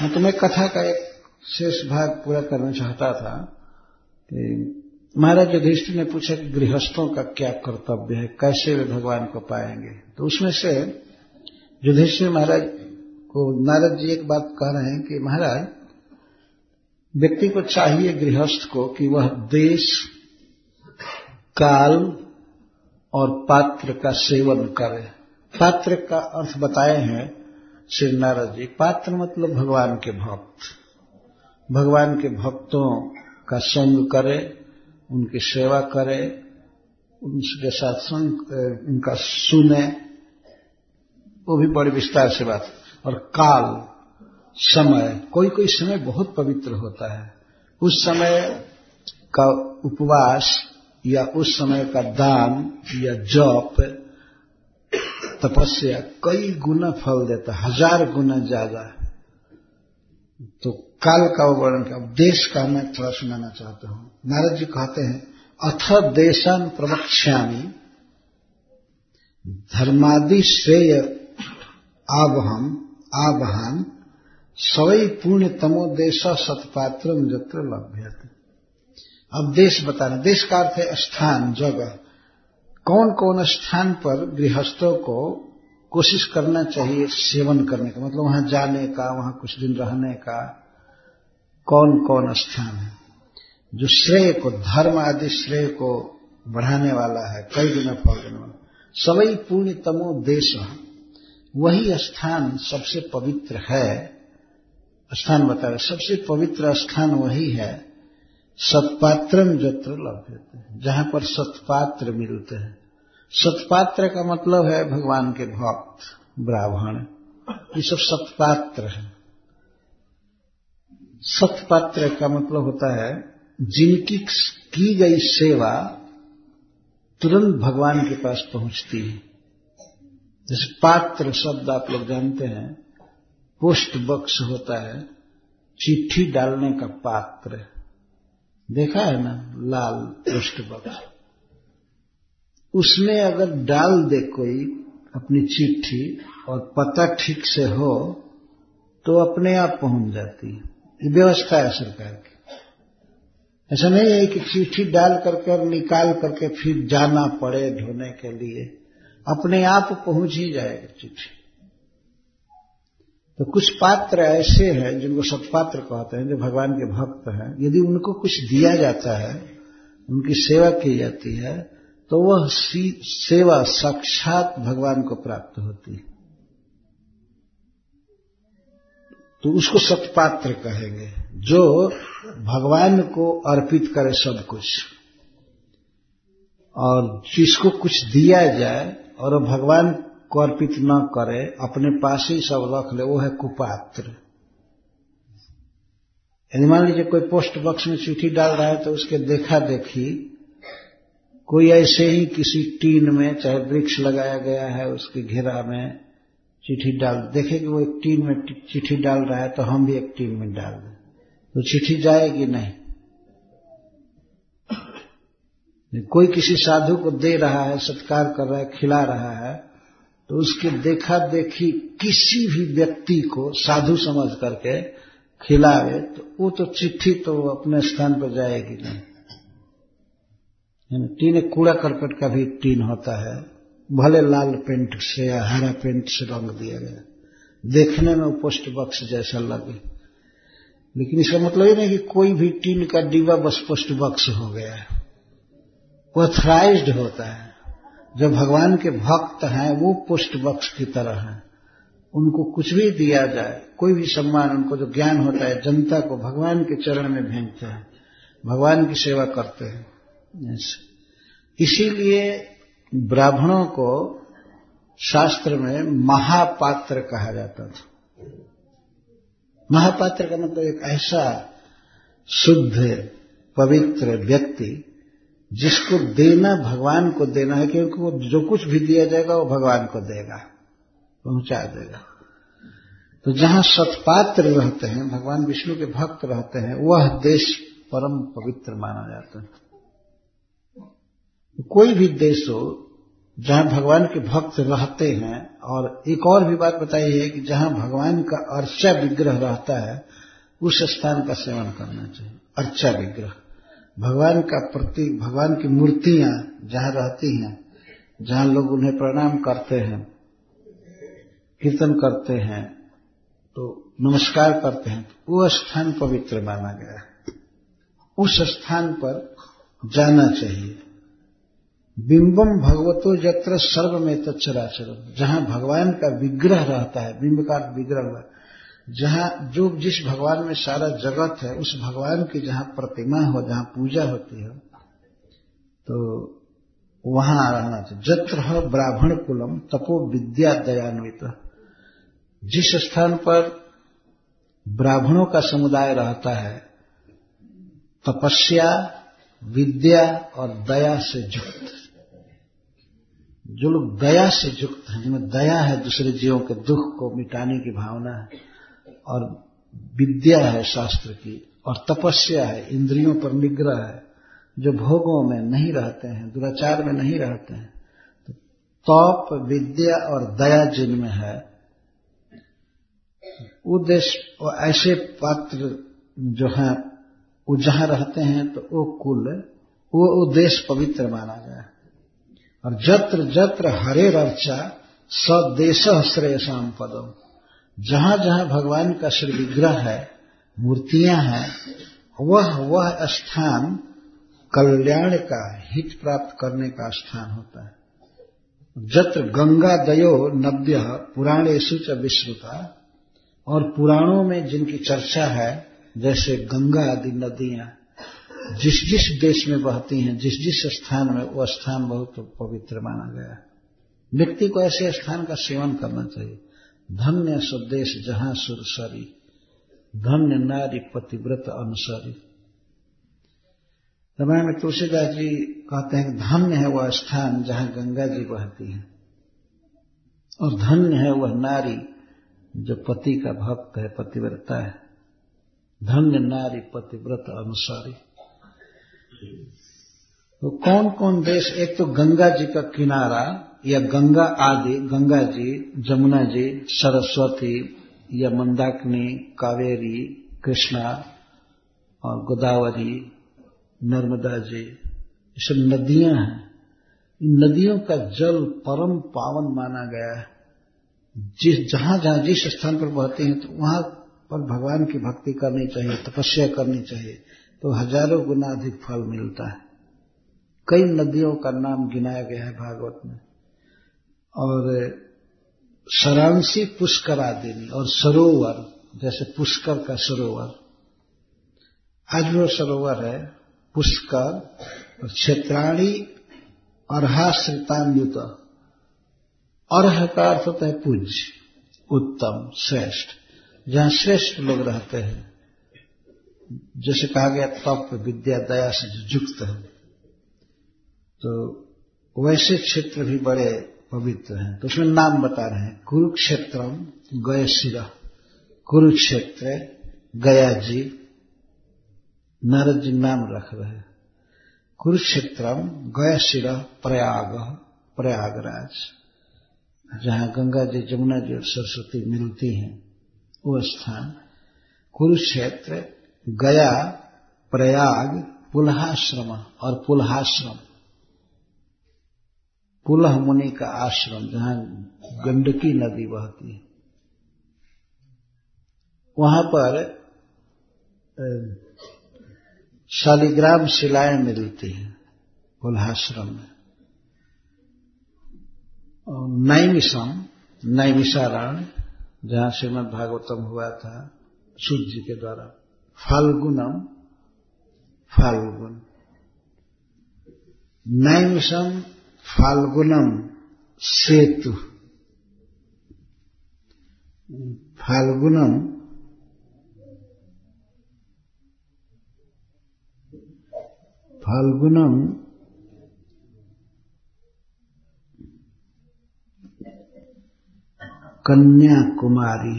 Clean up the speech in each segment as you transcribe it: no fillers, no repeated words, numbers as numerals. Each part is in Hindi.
मैं तुम्हें कथा का एक शेष भाग पूरा करना चाहता था कि महाराज युधिष्ठिर ने पूछा कि गृहस्थों का क्या कर्तव्य है, कैसे वे भगवान को पाएंगे। तो उसमें से युधिष्ठिर महाराज को नारद जी एक बात कह रहे हैं कि महाराज, व्यक्ति को चाहिए गृहस्थ को कि वह देश, काल और पात्र का सेवन करे। पात्र का अर्थ बताए हैं श्री नारद जी। पात्र मतलब भगवान के भक्त, भगवान के भक्तों का संग करे, उनकी सेवा करे, उनके साथ संग उनका सुने, वो भी बड़ी विस्तार से बात। और काल, समय, कोई कोई समय बहुत पवित्र होता है, उस समय का उपवास या उस समय का दान या जप, तपस्या कई गुना फल देता, 1000 गुना ज्यादा। तो काल का वर्णन का, देश का मैं थोड़ा सुनाना चाहता हूं। नारद जी कहते हैं, अथ देशान प्रवक्ष्यामि धर्मादि श्रेय आवहन सवै पुण्य तमो देश सत्पात्रम यत्र लभ्यते। अब देश बताना, देश का अर्थ है स्थान, जगह। कौन कौन स्थान पर गृहस्थों को कोशिश करना चाहिए सेवन करने का, मतलब वहां जाने का, वहां कुछ दिन रहने का, कौन कौन स्थान है जो श्रेय को, धर्म आदि श्रेय को बढ़ाने वाला है, कई गुना फल देने वाला। सवै पुण्य तमो देश, वही स्थान सबसे पवित्र है। स्थान बता रहे, सबसे पवित्र स्थान वही है, सत्पात्रम यत्र लभ्यते, जहां पर सत्पात्र मिलते हैं। सत्पात्र का मतलब है भगवान के भक्त, ब्राह्मण, ये सब सत्पात्र है। सत्पात्र का मतलब होता है जिनकी की गई सेवा तुरंत भगवान के पास पहुंचती है। जैसे पात्र शब्द आप लोग जानते हैं, पोस्ट बॉक्स होता है, चिट्ठी डालने का पात्र, देखा है ना, लाल पोस्ट बॉक्स। उसमें अगर डाल दे कोई अपनी चिट्ठी और पता ठीक से हो तो अपने आप पहुंच जाती है। ये व्यवस्था है सरकार की। ऐसा नहीं है कि चिट्ठी डाल करके और निकाल करके फिर जाना पड़े ढोने के लिए, अपने आप पहुंच ही जाएगी चिट्ठी। तो कुछ पात्र ऐसे हैं जिनको सत्पात्र कहते हैं, जो भगवान के भक्त हैं। यदि उनको कुछ दिया जाता है, उनकी सेवा की जाती है, तो वह सेवा साक्षात भगवान को प्राप्त होती है। तो उसको सत्पात्र कहेंगे, जो भगवान को अर्पित करे सब कुछ, और जिसको कुछ दिया जाए और भगवान को अर्पित न करे, अपने पास ही सब रख ले, वो है कुपात्र। यदि मान लीजिए कोई पोस्ट बॉक्स में चिट्ठी डाल रहा है तो उसके देखा देखी कोई ऐसे ही किसी टीन में, चाहे वृक्ष लगाया गया है उसके घेरा में, चिट्ठी डाल, देखे कि वो एक टीन में चिट्ठी डाल रहा है तो हम भी एक टीन में डाल दें, तो चिट्ठी जाएगी नहीं। कोई किसी साधु को दे रहा है, सत्कार कर रहा है, खिला रहा है, तो उसके देखा देखी किसी भी व्यक्ति को साधु समझ करके खिलावे तो वो तो चिट्ठी तो अपने स्थान पर जाएगी नहीं। टीन एक कूड़ा करकट का भी टीन होता है, भले लाल पेंट से या हरा पेंट से रंग दिया गया, देखने में वो पोस्ट बॉक्स जैसा लगे, लेकिन इसका मतलब ये नहीं कि कोई भी टीन का डिब्बा बस पोस्ट बॉक्स हो गया है। वो ऑथराइज्ड होता है। जो भगवान के भक्त हैं वो पोस्ट बॉक्स की तरह हैं, उनको कुछ भी दिया जाए, कोई भी सम्मान, उनको जो ज्ञान होता है जनता को भगवान के चरण में भेजते हैं, भगवान की सेवा करते हैं। इसीलिए ब्राह्मणों को शास्त्र में महापात्र कहा जाता था। महापात्र का मतलब एक ऐसा शुद्ध पवित्र व्यक्ति जिसको देना भगवान को देना है, क्योंकि वो जो कुछ भी दिया जाएगा वो भगवान को देगा, पहुंचा देगा। तो जहां सत्पात्र रहते हैं, भगवान विष्णु के भक्त रहते हैं, वह देश परम पवित्र माना जाता है। कोई भी देश हो जहां भगवान के भक्त रहते हैं। और एक और भी बात बताई है कि जहां भगवान का अर्चा विग्रह रहता है उस स्थान का सेवन करना चाहिए। अर्चा विग्रह भगवान का प्रतीक, भगवान की मूर्तियां जहां रहती हैं, जहां लोग उन्हें प्रणाम करते हैं, कीर्तन करते हैं, तो नमस्कार करते हैं, तो वो स्थान पवित्र माना गया है। उस स्थान पर जाना चाहिए। बिंबम भगवतो यत्र सर्वमेत चराचरम, जहां भगवान का विग्रह रहता है, बिंब का विग्रह हुआ, जहां जो जिस भगवान में सारा जगत है, उस भगवान की जहां प्रतिमा हो, जहां पूजा होती है, तो वहां रहना चाहिए। जत्र ब्राह्मण कुलम तपो विद्या दयान्वित, जिस स्थान पर ब्राह्मणों का समुदाय रहता है, तपस्या, विद्या और दया से युक्त, जो लोग दया से युक्त हैं, जिनमें दया है, दूसरे जीवों के दुख को मिटाने की भावना है, और विद्या है शास्त्र की, और तपस्या है, इंद्रियों पर निग्रह है, जो भोगों में नहीं रहते हैं, दुराचार में नहीं रहते हैं, तो तप, विद्या और दया जिनमें है, वो देश, ऐसे पात्र जो हैं, वो जहां रहते हैं, तो वो कुल, वो देश पवित्र माना गया। और जत्र जत्र हरेर अर्चा स देशः श्रेयसाम पदम, जहां जहां भगवान का श्री विग्रह है, मूर्तियां हैं, वह स्थान कल्याण का, हित प्राप्त करने का स्थान होता है। जत्र गंगा दयो नव्य पुराणेषु च विश्रुता, और पुराणों में जिनकी चर्चा है, जैसे गंगा आदि नदियां जिस जिस देश में बहती हैं, जिस जिस स्थान में, वह स्थान बहुत पवित्र माना गया है। व्यक्ति को ऐसे स्थान का सेवन करना चाहिए। धन्य स्वदेश जहां सुरसरी, धन्य नारी पतिव्रत अनुसारी। रामायण में तुलसीदास जी कहते हैं कि धन्य है वह स्थान जहां गंगा जी बहती है, और धन्य है वह नारी जो पति का भक्त है, पतिव्रता है। धन्य नारी पतिव्रत अनुसारी। तो कौन कौन देश, एक तो गंगा जी का किनारा, या गंगा आदि, गंगा जी, जमुना जी, सरस्वती या मंदाकिनी, कावेरी, कृष्णा और गोदावरी, नर्मदा जी, ये सब नदियां हैं। इन नदियों का जल परम पावन माना गया है। जहां जहां जिस स्थान पर बहती हैं, तो वहां पर भगवान की भक्ति करनी चाहिए, तपस्या करनी चाहिए, तो हजारों गुना अधिक फल मिलता है। कई नदियों का नाम गिनाया गया है भागवत में। और सरांसी पुष्करादिनी, और सरोवर, जैसे पुष्कर का सरोवर, आज वो सरोवर है पुष्कर, और क्षेत्राणी अर्हाश्रितान्युत। अर्ह का अर्थ होता है पूज्य, उत्तम, श्रेष्ठ, जहां श्रेष्ठ लोग रहते हैं, जैसे कहा गया तप, विद्या, दया से जो युक्त है, तो वैसे क्षेत्र भी बड़े पवित्र हैं। तो उसमें नाम बता रहे हैं, कुरुक्षेत्रम गयशिरा, कुरुक्षेत्र, गया जी, नारद जी नाम रख रहे हैं। कुरुक्षेत्रम गयशिरा प्रयाग, प्रयागराज, जहां गंगा जी, जमुना जी और सरस्वती मिलती हैं, वो स्थान। कुरुक्षेत्र, गया, प्रयाग, पुलहाश्रम और पुलहाश्रम, पुलह मुनि का आश्रम, जहां गंडकी नदी बहती है, वहां पर शालिग्राम शिलाएं मिलती हैं पुलहाश्रम में। नैमिषम, नैमिषारण्य, जहां श्रीमद् भागवतम हुआ था सूत जी के द्वारा। फाल्गुनम, फाल्गुन, नैमिषम फाल्गुनम सेतु, फाल्गुनम फाल्गुनम कन्याकुमारी,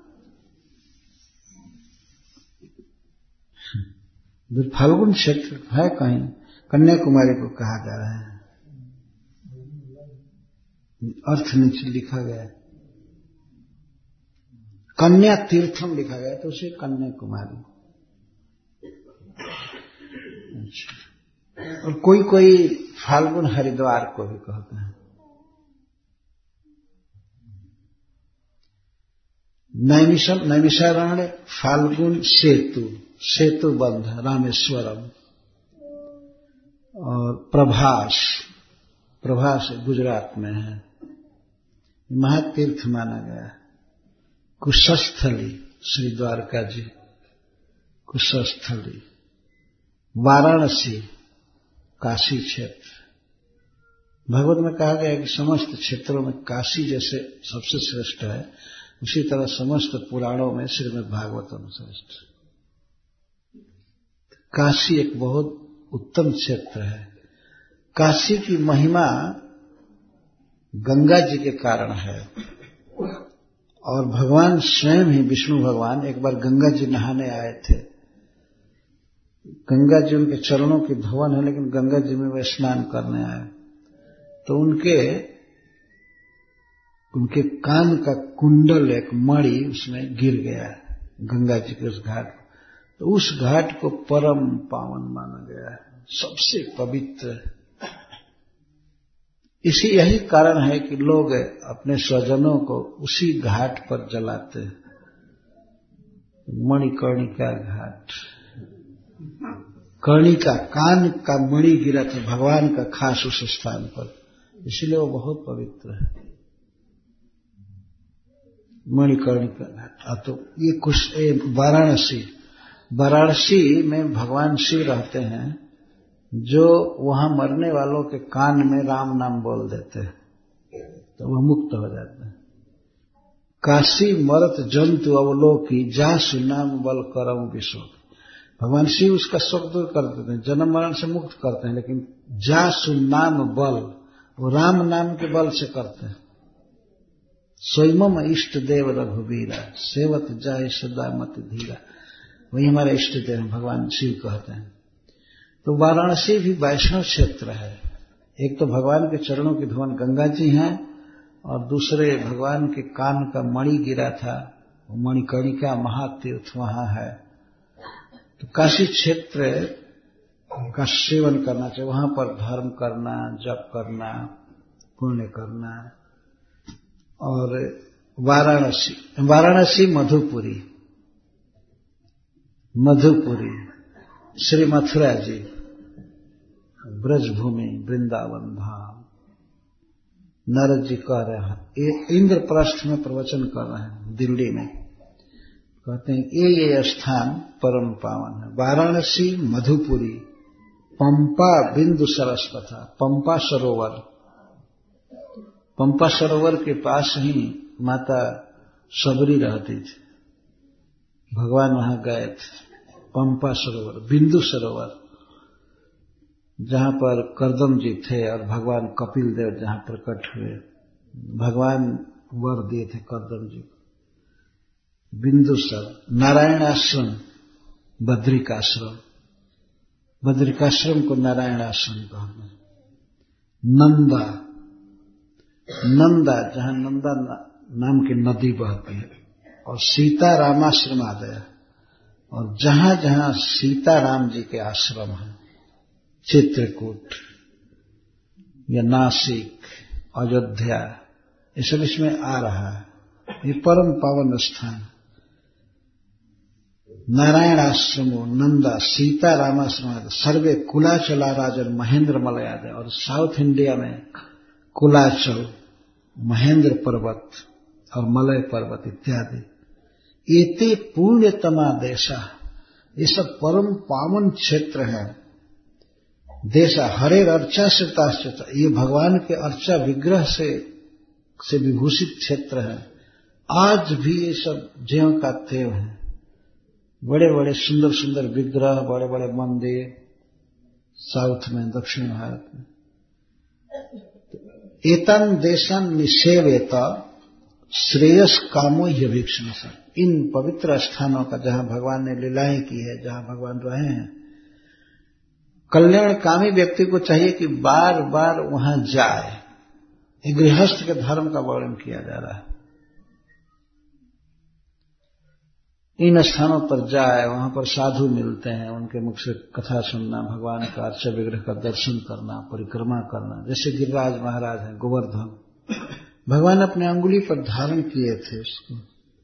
फाल्गुन क्षेत्र है कहीं, कन्याकुमारी को कहा जा रहा है। अर्थ नीचे लिखा गया है। कन्या तीर्थम लिखा गया तो उसे कन्याकुमारी। और कोई कोई फाल्गुन हरिद्वार को भी कहते हैं। नैमिषारण्य फाल्गुन सेतु बंध रामेश्वरम। और प्रभास गुजरात में है, महातीर्थ माना गया। कुशस्थली श्री द्वारका जी, कुशस्थली। वाराणसी काशी क्षेत्र। भगवत में कहा गया है कि समस्त क्षेत्रों में काशी जैसे सबसे श्रेष्ठ है, उसी तरह समस्त पुराणों में श्रीमद् भागवतम श्रेष्ठ। काशी एक बहुत उत्तम क्षेत्र है। काशी की महिमा गंगा जी के कारण है। और भगवान स्वयं ही, विष्णु भगवान एक बार गंगा जी नहाने आए थे। गंगा जी उनके चरणों की धवन है, लेकिन गंगा जी में वे स्नान करने आए तो उनके कान का कुंडल, एक मणि उसमें गिर गया गंगा जी के उस घाट। तो उस घाट को परम पावन माना गया है, सबसे पवित्र। यही कारण है कि लोग अपने स्वजनों को उसी घाट पर जलाते हैं। मणिकर्णिका घाट। कर्णिका, कान का मणि गिरा था भगवान का खास उस स्थान पर, इसलिए वो बहुत पवित्र है। मणिकर्णिका घाट। तो ये कुछ वाराणसी में भगवान शिव रहते हैं, जो वहां मरने वालों के कान में राम नाम बोल देते हैं तो वह मुक्त हो जाते हैं। काशी मरत जंतु अवलोकी जासु नाम बल करम विशोक। भगवान शिव उसका शोक दूर कर देते हैं, जन्म मरण से मुक्त करते हैं, लेकिन जासु नाम बल, वो राम नाम के बल से करते हैं। स्वयं इष्ट देव रघुवीरा सेवत जाय सदा मत धीरा। वही हमारे इष्ट देव भगवान शिव कहते हैं। तो वाराणसी भी वैष्णव क्षेत्र है। एक तो भगवान के चरणों की धुवन गंगा जी हैं, और दूसरे भगवान के कान का मणि गिरा था, वो मणिकर्णिका महातीर्थ वहां है। तो काशी क्षेत्र का सेवन करना चाहिए, वहां पर धर्म करना, जप करना, पुण्य करना। और वाराणसी मधुपुरी श्री मथुरा जी, ब्रजभूमि वृंदावन धाम। नारद जी कह रहे हैं, इंद्रप्रस्थ में प्रवचन कर रहे हैं दिल्ली में, कहते हैं ये स्थान परम पावन है। वाराणसी, मधुपुरी, पंपा बिंदु सरस्वथा, पंपा सरोवर के पास ही माता सबरी रहती थी। भगवान वहां गए थे। पंपा सरोवर, बिंदु सरोवर, जहां पर कर्दम जी थे और भगवान कपिल देव जहां प्रकट हुए, भगवान वर दिए थे कर्दम जी को। बिंदुसर, नारायण आश्रम, बद्रिकाश्रम को नारायण आश्रम कहते हैं। नंदा जहां नंदा नाम की नदी बहती है, और सीता रामाश्रम आदय, और जहां जहां सीता राम जी के आश्रम हैं, चित्रकूट या नासिक, अयोध्या, ये सब इसमें आ रहा है। ये परम पावन स्थान। नारायण आश्रमो नंदा सीता रामाश्रम सर्वे कुलाचला राजन महेंद्र मलयादय। और साउथ इंडिया में कुलाचल, महेंद्र पर्वत और मलय पर्वत इत्यादि, एते पुण्यतमा देशा, ये सब परम पावन क्षेत्र है। देशा हरेर अर्चा से ताश्चता, ये भगवान के अर्चा विग्रह से विभूषित क्षेत्र है। आज भी ये सब ज्यों का त्यों है। बड़े बड़े सुंदर सुंदर विग्रह, बड़े बड़े मंदिर साउथ में, दक्षिण भारत में। एतन देशन निषेवेत श्रेयस कामो यभीक्षण। इन पवित्र स्थानों का जहां भगवान ने लीलाएं की है, जहां भगवान रहे हैं, कल्याणकामी व्यक्ति को चाहिए कि बार बार वहां जाए। एक गृहस्थ के धर्म का वर्णन किया जा रहा है। इन स्थानों पर जाए, वहां पर साधु मिलते हैं, उनके मुख से कथा सुनना, भगवान का अर्चा विग्रह का दर्शन करना, परिक्रमा करना। जैसे गिरिराज महाराज हैं, गोवर्धन, भगवान अपने अंगुली पर धारण किए थे उसको,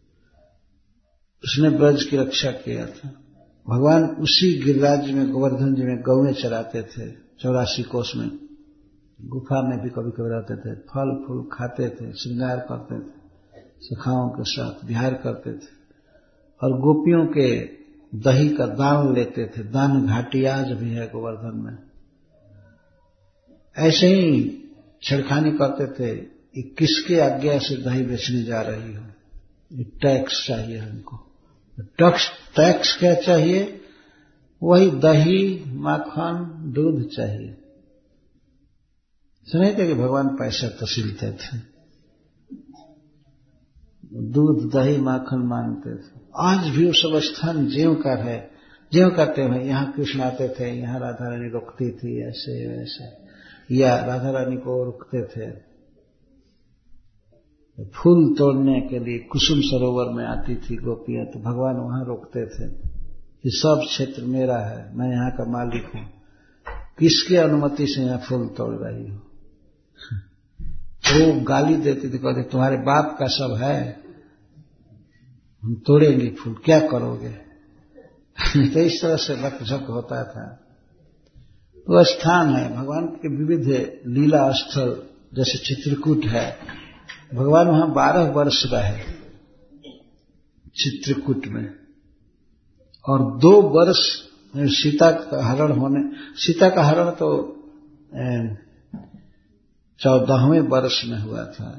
उसने ब्रज की रक्षा किया था। भगवान उसी गिरिराज में, गोवर्धन जी में गौएं चराते थे, 84 कोस में, गुफा में भी कभी कभी रहते थे, फल फूल खाते थे, श्रृंगार करते थे, सखाओं के साथ विहार करते थे, और गोपियों के दही का दान लेते थे। दान घाटी आज भी है गोवर्धन में। ऐसे ही छेड़खानी करते थे कि किसके आज्ञा से दही बेचने जा रही हो, ये टैक्स चाहिए हमको। टैक्स क्या चाहिए? वही दही, माखन, दूध चाहिए। सुने थे कि भगवान पैसा तसीलते थे, दूध दही माखन मांगते थे। आज भी वो सब स्थान ज्यों का है, ज्यों कहते हैं। यहाँ कृष्ण आते थे, यहाँ राधा रानी रुकती थी, ऐसे वैसे, या राधा रानी को रुकते थे फूल तोड़ने के लिए। कुसुम सरोवर में आती थी गोपियां, तो भगवान वहां रोकते थे कि सब क्षेत्र मेरा है, मैं यहाँ का मालिक हूं, किसकी अनुमति से यहाँ फूल तोड़ रही हो? तो गाली देते थे, कहते तुम्हारे बाप का सब है, हम तोड़ेंगे फूल, क्या करोगे? तो इस तरह से रकझक होता था। वो स्थान है भगवान के विविध लीला स्थल, जैसे चित्रकूट है। भगवान वहां 12 वर्ष रहे चित्रकूट में, और 2 वर्ष सीता का हरण तो 14वें वर्ष में हुआ था।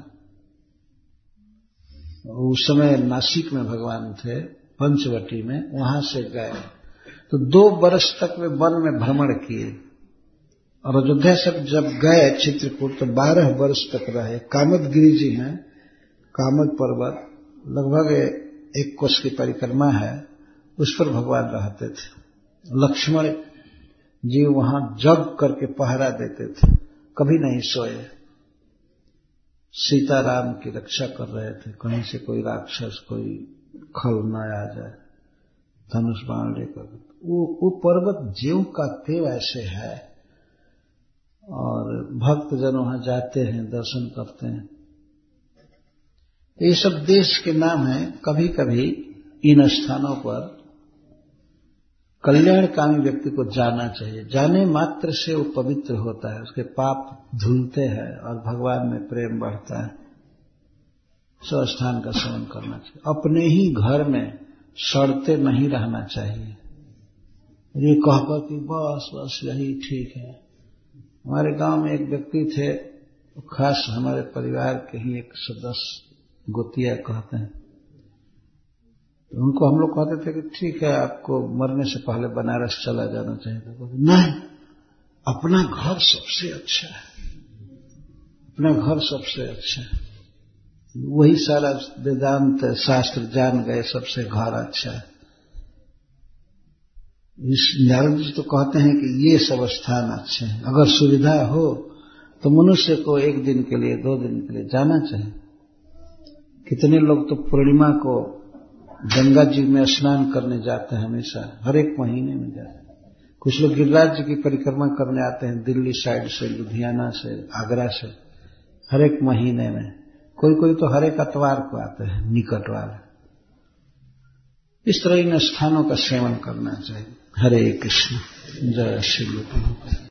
उस समय नासिक में भगवान थे, पंचवटी में, वहां से गए तो 2 वर्ष तक वे वन में भ्रमण किए, और अयोध्या से जब गए चित्रकूट तो 12 वर्ष तक रहे। कामदगिरी जी हैं, कामद पर्वत, लगभग 1 कोस की परिक्रमा है, उस पर भगवान रहते थे। लक्ष्मण जी वहां जग करके पहरा देते थे, कभी नहीं सोए। सीताराम की रक्षा कर रहे थे, कहीं से कोई राक्षस, कोई खल न आ जाए, धनुष बाण लेकर। वो पर्वत ज्यों का त्यों ऐसे है, और भक्त जन वहां जाते हैं, दर्शन करते हैं। ये सब देश के नाम हैं। कभी कभी इन स्थानों पर कल्याणकामी व्यक्ति को जाना चाहिए। जाने मात्र से वो पवित्र होता है, उसके पाप धुलते हैं और भगवान में प्रेम बढ़ता है। सो स्थान का सेवन करना चाहिए। अपने ही घर में सड़ते नहीं रहना चाहिए, ये कहकर कि बस बस यही ठीक है। हमारे गांव में एक व्यक्ति थे, खास हमारे परिवार के ही एक सदस्य, गोतिया कहते हैं, तो उनको हम लोग कहते थे कि ठीक है, आपको मरने से पहले बनारस चला जाना चाहिए। तो नहीं, अपना घर सबसे अच्छा है, अपना घर सबसे अच्छा है। वही सारा वेदांत शास्त्र जान गए, सबसे घर अच्छा है। इस नारद जी तो कहते हैं कि ये सब स्थान अच्छे हैं। अगर सुविधा हो तो मनुष्य को 1 दिन के लिए, 2 दिन के लिए जाना चाहिए। कितने लोग तो पूर्णिमा को गंगा जी में स्नान करने जाते हैं, हमेशा हर एक महीने में जाते हैं। कुछ लोग गिरिराज जी की परिक्रमा करने आते हैं, दिल्ली साइड से, लुधियाना से, आगरा से, हर एक महीने में। कोई कोई तो हर एक अतवार को आते हैं, निकट वाले। इस तरह इन स्थानों का सेवन करना चाहिए। हरे कृष्ण, जय श्री कृष्ण।